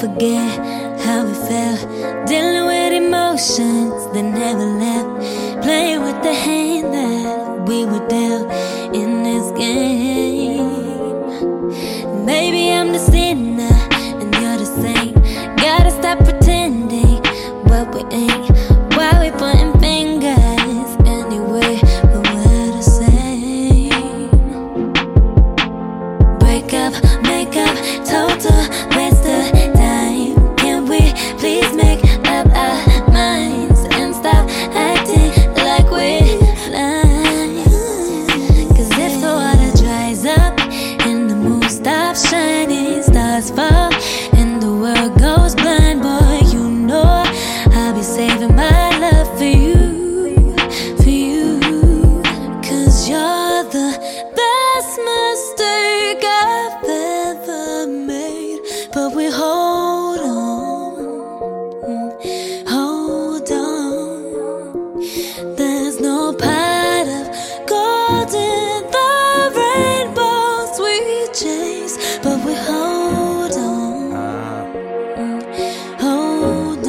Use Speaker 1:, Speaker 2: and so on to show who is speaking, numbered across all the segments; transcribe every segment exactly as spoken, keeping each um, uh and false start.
Speaker 1: forget how we felt, dealing with emotions that never left, playing with the hand that we were dealt in this game. Maybe I'm the sinner and you're the saint. Gotta stop pretending what we ain't. Why we pointing fingers anyway, but we're the same. Break up, make up, total waste of time. Can we please make up our minds and stop acting like we're blind? Cause if the water dries up and the moon stops shining, stars fall and the world goes blind, boy, you know I'll be saving my love for you, for you. Cause you're the best mistake I've ever made. But we hold on, hold on. There's no pot of gold in the rainbows we chase, but we hold on, hold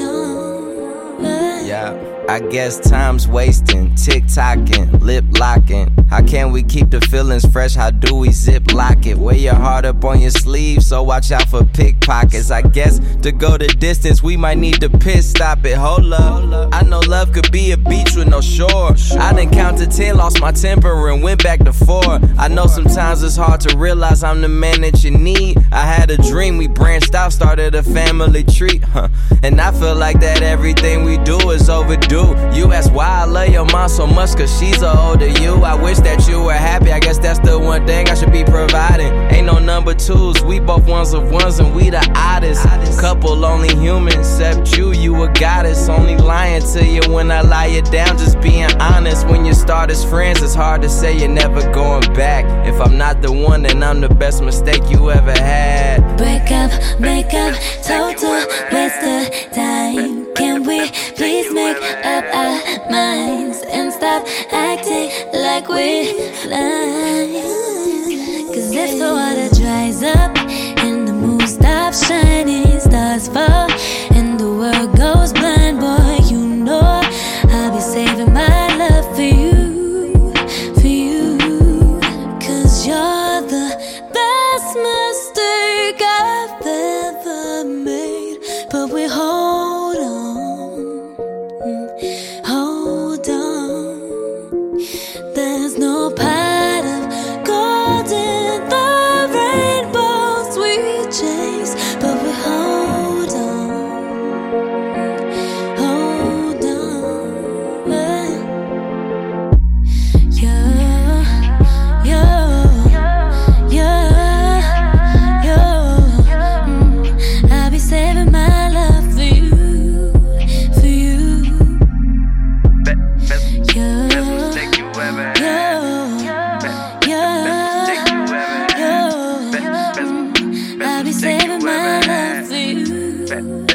Speaker 1: on.
Speaker 2: Yeah, I guess time's wasting, tick-tocking, lip-locking. How can we keep the feelings fresh? How do we zip-lock it? Wear your heart up on your sleeve, so watch out for pickpockets. I guess to go the distance, we might need to piss stop it. Hold up, I know love could be a beach with no shore. I done counted ten, lost my temper and went back to four. I know sometimes it's hard to realize I'm the man that you need. I had a dream, we branched out, started a family tree, huh? And I feel like that everything we do is overdue. You ask why I love your mom so much, cause she's a older you. I wish that you were happy, I guess that's the one thing I should be providing. Ain't no number twos, we both ones of ones and we the oddest couple, only human except you, you a goddess. Only lying to you when I lie you down, just being honest. When you start as friends, it's hard to say you're never going back. If I'm not the one, then I'm the best mistake you ever had.
Speaker 1: Break up, make up, total waste of time. Can we please make up our minds and stop acting like we're blind? Cause if the water dries up and the moon stops shining, stars fall and the world goes blind, boy, you know I'll be saving my love for you, for you. Cause you're the best mistake I've ever made. But we hold on, hold on. There's no pot of gold in the rainbows we chase, but we hold on, hold on. Yeah, yeah, yeah, yeah. Mm, I'll be saving my love for you, for you. Yeah, yeah, yeah, yeah. I'll be saving my love for you.